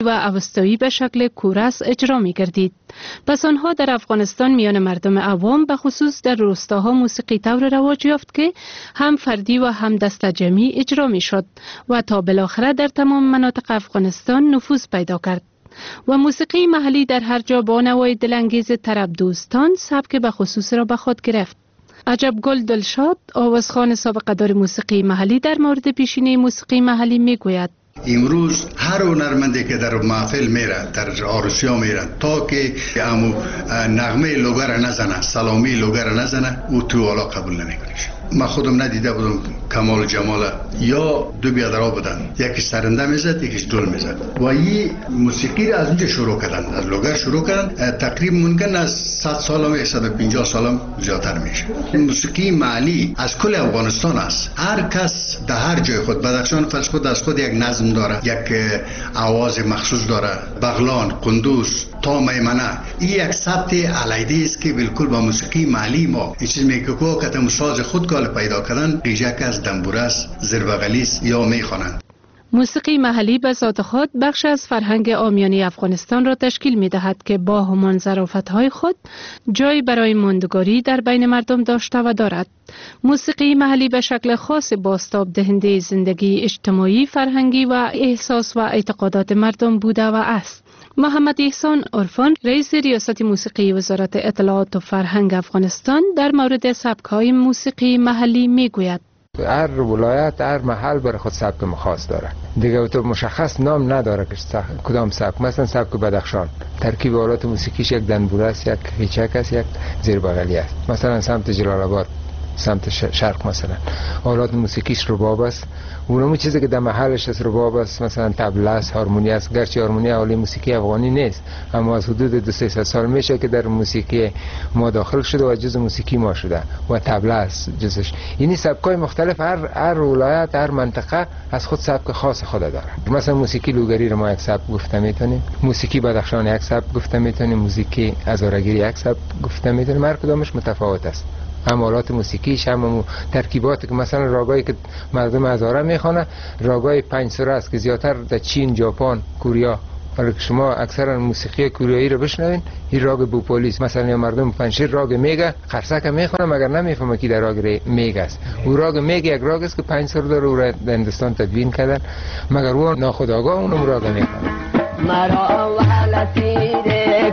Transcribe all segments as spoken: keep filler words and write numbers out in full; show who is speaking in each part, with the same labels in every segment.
Speaker 1: و اوستایی به شکل کورس اجرا می گردید. پس آنها در افغانستان میان مردم عوام به خصوص در روستاها موسیقی طور رواج یافت که هم فردی و هم دست جمعی اجرا می شد و تا بالاخره در تمام مناطق افغانستان نفوذ پیدا کرد. و موسیقی محلی در هر جا با نوای دلانگیز طرب دوستان سبک به خصوص را به خود گرفت. عجب گل دلشاد، آوازخوان سابقه دار موسیقی محلی، در مورد پیشینه موسیقی محلی می گوید:
Speaker 2: امروز هر هنرمندی که در محفل میره، در عروسی‌ها میره، تا که امو نغمه لوگر نزنه، سلامی لوگر نزنه، او تو والا قبول نمیکنه. من خودم ندیده بودم کمال جمال یا دو بیادرها بودن، یکی سرنده میزد یکیش دل میزد و این موسیقی را از اونجا شروع کردن، از لوگر شروع کردن. تقریبا ممکن از صد سال و صد و پنجاه سال زیادتر میشه. موسیقی محلی از کل افغانستان است. هر کس در هر جای خود، بدخشان فرض خود از خود یک نظم داره، یک آواز مخصوص داره. بغلان، قندوز تا میمنه، این یک سبت علیحده است که بالکل با موسیقی محلی ما این چیز میگه که کتم ساز خود کال پیدا کردن، قیجک است، دنبور است، زربغلی است یا میخوانند.
Speaker 1: موسیقی محلی به ذات خود بخش از فرهنگ عامیانه افغانستان را تشکیل می دهد که با همان ظرافت‌های خود جای برای ماندگاری در بین مردم داشته و دارد. موسیقی محلی به شکل خاص بازتاب دهنده زندگی اجتماعی، فرهنگی و احساس و اعتقادات مردم بوده و است. محمد احسان عرفان، رئیس ریاست موسیقی وزارت اطلاعات و فرهنگ افغانستان، در مورد سبک‌های موسیقی محلی میگوید:
Speaker 3: هر ولایت، هر محل برای خود سبک خاص داره دیگه، تو مشخص نام نداره که کدام سبک. مثلا سبک بدخشان ترکیب آلات موسیقیش یک دنبور است، یک قیچک است، یک زیربغلی است. مثلا سمت جلال آباد، سمت شرق مثلا آلات موسیقیش رباب است. اونمو چیزی که در محلش است رباب است، مثلا طبله است، هارمونی است. گرچه هارمونی اولی موسیقی افغانی نیست، اما از حدود دو سه سال میشه که در موسیقی ما داخل شده و جزء موسیقی ما شده و طبله است جزش. یعنی سبکای مختلف، هر هر ولایت، هر منطقه از خود سبک خاص خود داره. مثلا موسیقی لوگری رو ما یک سبک گفته میتونیم، موسیقی بدخشان یک سبک گفته میتونیم، موسیقی هزارگیری یک سبک گفته میتونیم. هر کدامش متفاوت است. هم آلات موسیقیش، هم ترکیباتی که مثلا راگایی که مردم هزاره میخوانه، راگای پنج سوره است که زیادتر در چین، ژاپن، کره. ولی شما اکثرا موسیقی کوریایی رو بشنوین، این راگ بوپولیس مثلا، یا مردم پنجشیر راگ میگه خرسک میخوانه مگر نمیفهمه که در راگ میگه است. او راگ میگه یک راگ است که پنج سوره داره، او را در هندوستان تدوین کردن، مگر او ناخودآگاه اونم راگ میخوانه. مرا اول تیر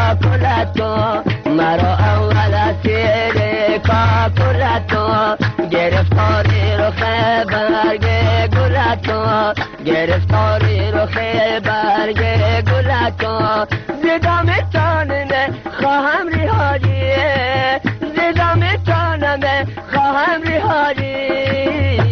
Speaker 3: کاپولاتو، مرا اول تیر کاپولاتو، گرفتاری رو خبرگ گلاتو، گرفتاری رو خبرگ گلاتو، زدا میتانم خواهم ریحالیه، زدا میتانم خواهم ریحالیه.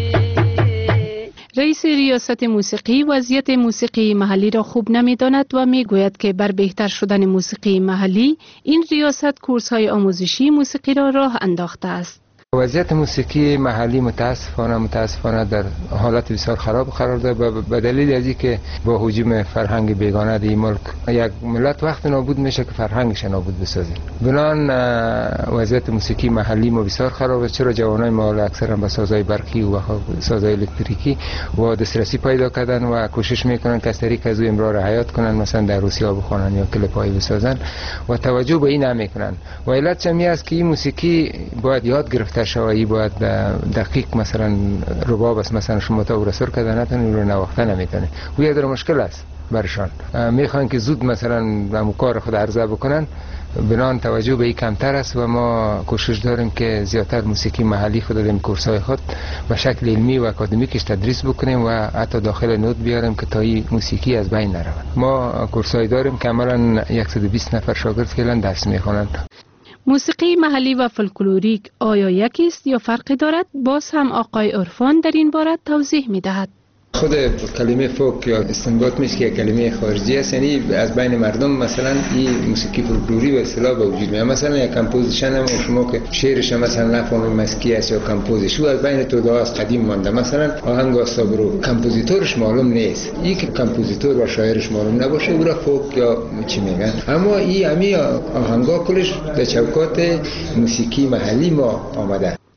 Speaker 3: رئیس ریاست موسیقی وضعیت موسیقی محلی را خوب نمی‌داند و می‌گوید که بر بهتر شدن موسیقی محلی این ریاست کورس‌های آموزشی موسیقی را راه انداخته است. وضعیت موسیقی محلی متاسفانه متاسفانه در حالت بسیار خراب قرار دارد به دلیل از اینکه با هجوم فرهنگ بیگانه در این ملک یک ملت وقت نابود میشه که فرهنگش نابود بسازه. بنان وضعیت موسیقی محلی ما بسیار خرابه، چرا جوانای ما اکثرا به سازهای برقی و سازهای الکتریکی و دسترسی پیدا کردن و کوشش میکنن که از طریق از او امرار حیات کنن، مثلا در روسیا بخوانن یا کلیپای بسازن و توجه به این نمیکنن. و علت چمی است که این موسیقی باید یاد گرفته شوایی، باید دقیق مثلا رباب است، مثلا شما تا ورسور کردن نتونی رو نواخته نمیتونه، و یه در مشکل است برشان. میخوان که زود مثلا همون کار خود عرضه بکنن، بنان توجه به این کمتر است و ما کوشش داریم که زیادتر موسیقی محلی خود در کورس‌های خود به شکل علمی و اکادمیکش تدریس بکنیم و حتی داخل نوت بیاریم که تا این موسیقی از بین نرود. ما کورس‌های داریم که عملاً صد و بیست نفر شاگرد فعلا درس میخوانند.
Speaker 1: موسیقی محلی و فولکلوریک آیا یکی است یا فرقی دارد؟ باز هم آقای عرفان در این باره توضیح می‌دهد.
Speaker 3: خود کلمه فوک یا استنباط میشه که کلمه خارجی است، یعنی از بین مردم مثلا این موسیقی فولکلوری به اصطلاح به وجود میاد. مثلا یک کمپوزیشن هم شما که شعرش مثلا نفهمید مسکی است یا کمپوزیشن از بین توده است قدیم مانده، مثلا آهنگ آستابرو کمپوزیتورش معلوم نیست، این که کمپوزیتور و شاعرش معلوم نباشه او را فوک یا چی میگن. اما این امی آهنگا کلش در چوکات موسیقی محلی ما آمده.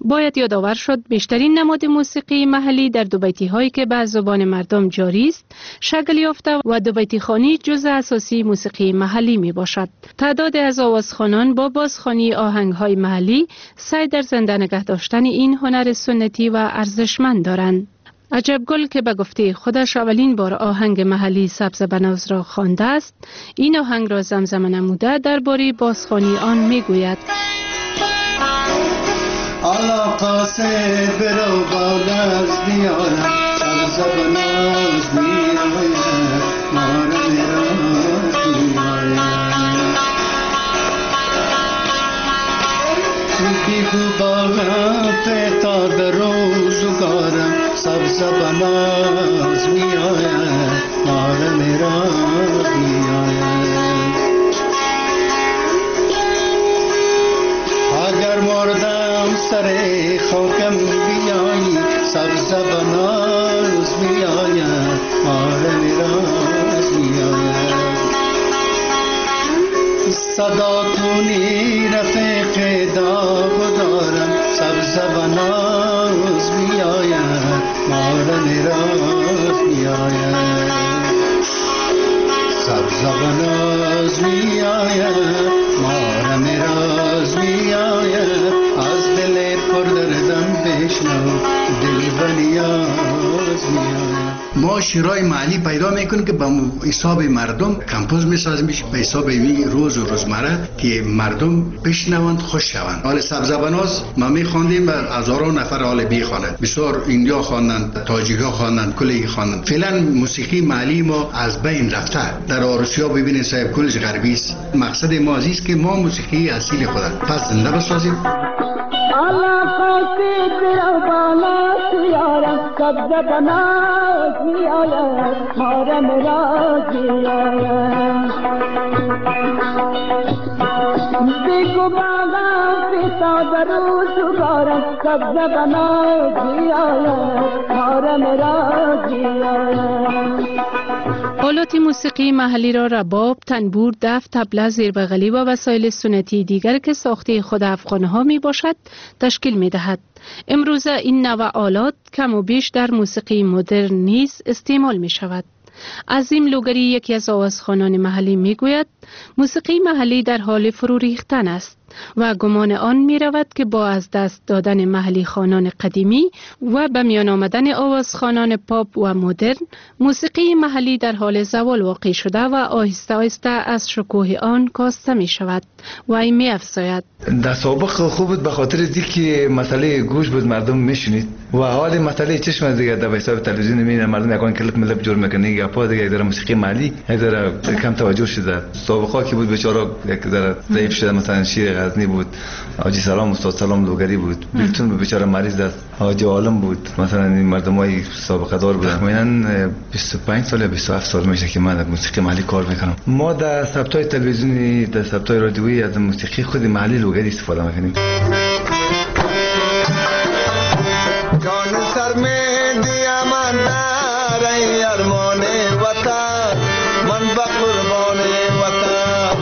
Speaker 1: باید یادآور شد بیشترین نماد موسیقی محلی در دوبیتی هایی که به زبان مردم جاری است شکل یافته و دوبیتی خوانی جزء اساسی موسیقی محلی می باشد. تعداد از آوازخوانان با بازخوانی آهنگ های محلی سعی در زنده نگه داشتن این هنر سنتی و ارزشمند دارند. عجب گل که به گفته خودش اولین بار آهنگ محلی سبز بناز را خوانده است، این آهنگ را زمزمه نموده درباره بازخوانی آن میگوید:
Speaker 2: آلا قاصد برو بالاز بیارم سبز بناز میآید مارا میراز میآید بیگو بالا پیتا در روزگارم سبز بناز میآید مارا میراز میآید اگر مردم سر خاکم بیایی سبز بناز میآید مارا میراز میآید صدا کنی رفیق داغ دارم سبز بناز میآید مارا میراز میآید سبز بناز میآید مارا میراز میآید از دل پر دردم بشنو دل بنیاز میآید. ما شیرای محلی پیدا میکنیم که به حساب مردم کمپوز میسازیم به حساب این روز و روزمره که مردم بشنوند خوش شوند. حال سبز بناز ما میخواندیم و هزاران نفر حال بیخوانند، بسیار ایندیا خواندند، تاجیکا خواندند، کلی خواندند. فعلا موسیقی محلی ما از بین رفته. در آروسیا ببینید صاحب کلش غربی است. مقصد ما است که ما موسیقی اصیل خود پس زنده بسازیم.
Speaker 4: Allah qasib rabana siyara sabza bana siyara mara mera siyara dekho baga pita daru sugara sabza bana siyara mara mera siyara.
Speaker 1: آلات موسیقی محلی را رباب، تنبور، دف، طبله، زیربغلی و وسایل سنتی دیگر که ساخته خود افغان‌ها می باشد تشکیل می دهد. امروزه این نوع آلات کم و بیش در موسیقی مدرن نیز استعمال می شود. عظیم لوگری یکی از آوازخوانان محلی می گوید موسیقی محلی در حال فرو ریختن است و گمان آن می رود که با از دست دادن محلی خوانان قدیمی و به میان آمدن آوازخوانان پاپ و مدرن موسیقی محلی در حال زوال واقع شده و آهسته آهسته از شکوه آن کاسته می شود و این می افزاید.
Speaker 5: در سابق خوب بود به خاطر دیگه مسئله گوش بود مردم میشنید و حال مسئله چشم دیگه در حساب تلویزیون میبینن مردم یکان کلپ ملپ جور میکنه یا پا دیگه در موسیقی محلی در کم توجه شده. سابقا که بود بیچاره یک ذره ضعیف شده، مثلا شیر غزنی بود، حاجی سلام استاد سلام لوگری بود، بیلتون به بیچاره مریض است، حاجی عالم بود، مثلا این مردمای سابقه دار بودن. من بیست و پنج سال یا بیست و هفت سال میشه که من در موسیقی محلی کار میکنم. ما در ثبتای تلویزیونی در ثبتای رادیویی از موسیقی خود محلی لوگری استفاده میکنیم.
Speaker 6: جان سر میں دیا من دارای ارمان وطن من با قربان وطن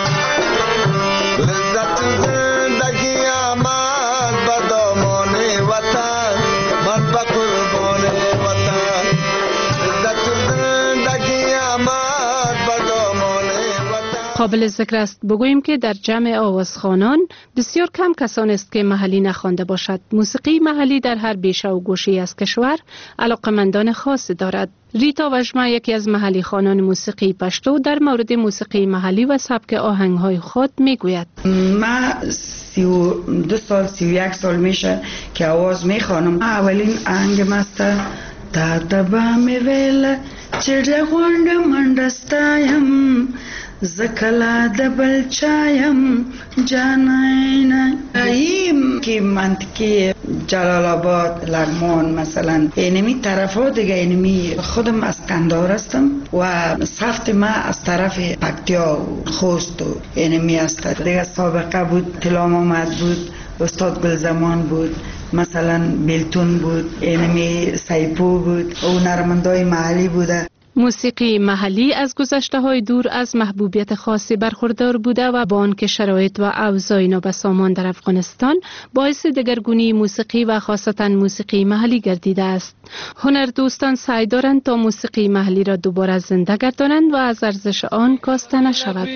Speaker 6: لذت زندگی آمد با دامان وطن من با قربان وطن لذت زندگی آمد با دامان وطن.
Speaker 1: قابل ذکر است بگوییم که در جمع آوازخوانان بسیار کم کسان است که محلی نخوانده باشد. موسیقی محلی در هر بیشه و گوشه‌ای از کشور علاقمندان خاصی دارد. ریتا وژما یکی از محلی خوانان موسیقی پشتو در مورد موسیقی محلی و سبک آهنگ‌های خود میگوید.
Speaker 7: من سی و دو سال سی و یک سال میشه که آواز میخوانم. اولین آهنگم است تا دبا میویل چرا غوند مندستایم زکلا دبل چایم جاناینا. این که منطقه جلال آباد، لغمان مثلا اینمی طرف ها دیگه، اینمی خودم از قندهار هستم و سفت ما از طرف پکتیا و خوست و اینمی است دیگه. سابقه بود تلام آمد بود، استاد گلزمان بود، مثلا بیلتون بود، اینمی سایپو بود و نرمندای محلی بوده.
Speaker 1: موسیقی محلی از گذشته‌های دور از محبوبیت خاصی برخوردار بوده و با آنکه شرایط و اوضاع نابسامان در افغانستان باعث دگرگونی موسیقی و خاصتا موسیقی محلی گردیده است. هنردوستان سعی دارند تا موسیقی محلی را دوباره زنده گردانند و از ارزش آن کاسته نشود.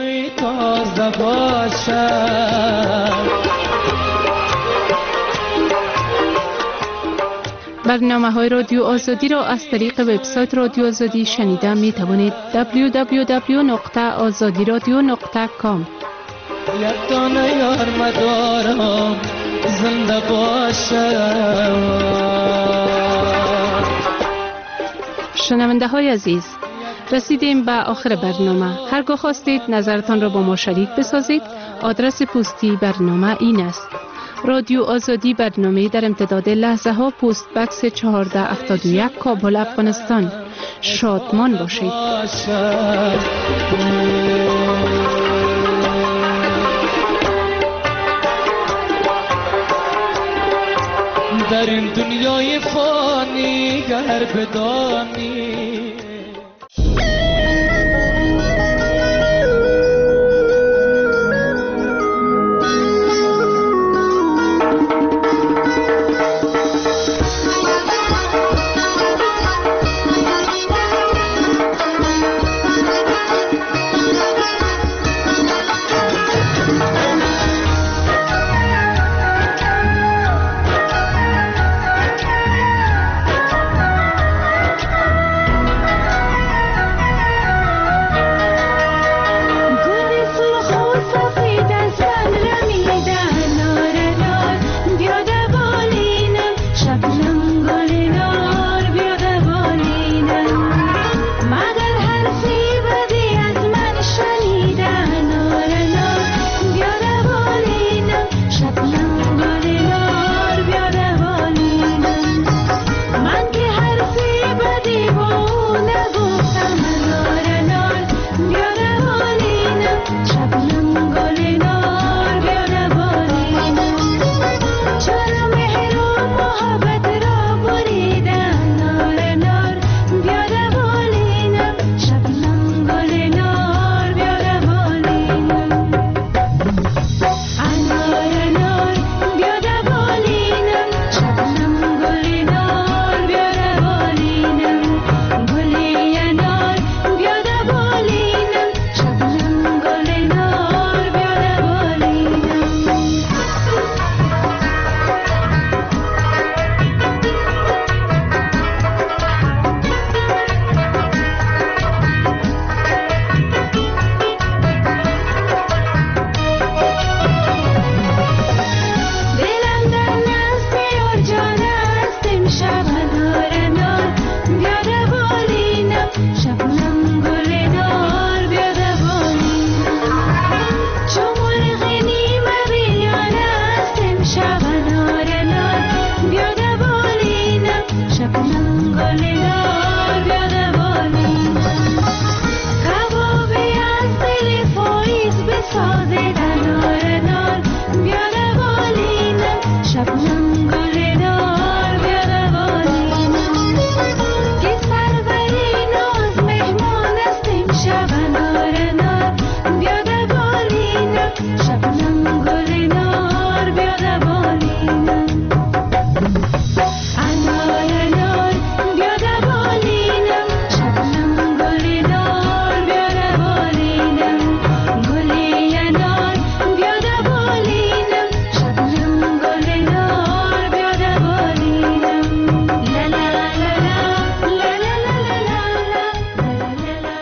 Speaker 1: برنامه‌های رادیو آزادی را از طریق وبسایت رادیو آزادی شنیده می توانید. دبلیو دبلیو دبلیو نقطه آزادی رادیو نقطه کام.
Speaker 8: یادانه یار مدارم زنده باشم.
Speaker 1: شنونده های عزیز، رسیدیم به آخر برنامه. هرگاه خواستید نظرتان را با ما شریک بسازید، آدرس پستی برنامه این است: رادیو آزادی، برنامه در امتداد لحظه ها، پست بکس چهارده هفتاد و یک، کابل، افغانستان. شادمان باشید. در این دنیای فانی گر بدانی